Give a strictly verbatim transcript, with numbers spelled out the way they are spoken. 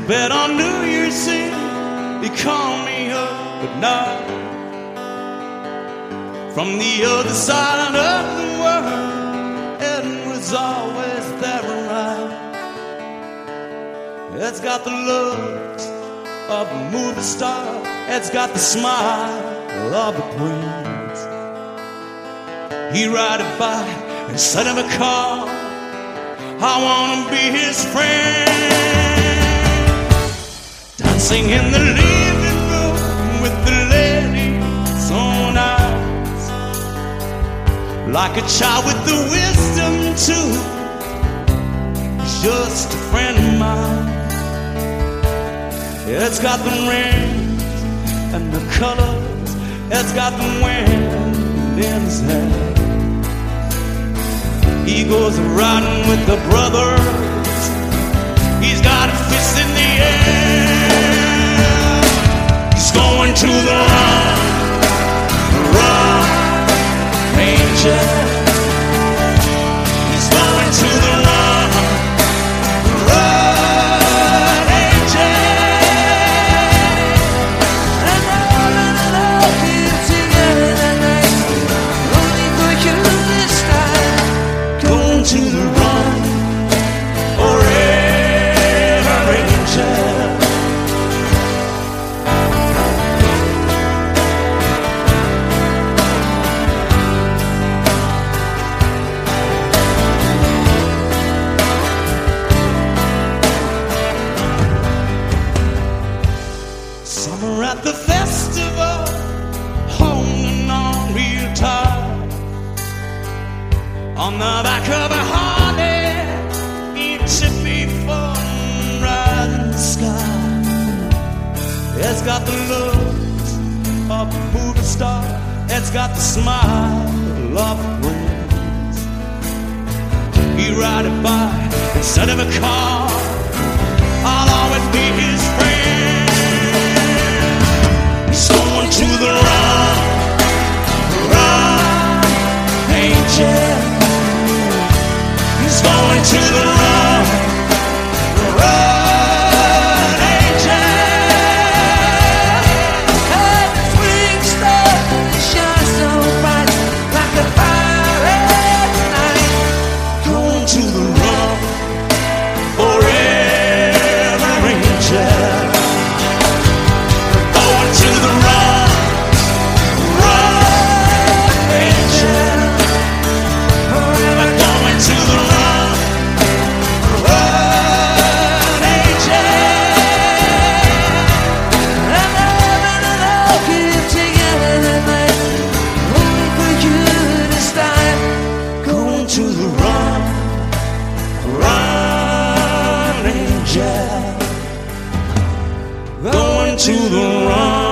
bet on New Year's Eve he called me up at night from the other side of the world. Ed was always there right. Ed's got the looks of a movie star. Ed's got the smile of a prince. He ride a bike instead of a car. I wanna be his friend. Dancing in the living room with the ladies on eyes, like a child with the wisdom tooth. He's just a friend of mine. It's got the rings and the colors. It's got the wind in his hair. He goes riding with the brothers. He's got a fist in the air. He's going to the run, run, Ranger. He's going to the run, run, Ranger. And all of the love keep together that night, only for you this time. Going to the run, forever, Ranger. Summer at the festival, holding on real tight, on the back of a Harley, each before right in the sky. It's got the looks of a movie star. It's got the smile of a prince. He ride a bike instead of a car. I'll always be his friend. He's going to the run, run, Angel. He's going to the run, run, Angel. And the spring star shines so bright like a fire at night. Going to the run, forever, Angel. Going to the run, run, Angel. Forever going to the run, run, Angel. And love and love keep together that night, only for you this time. Going to the run, run, Angel. Going to the run.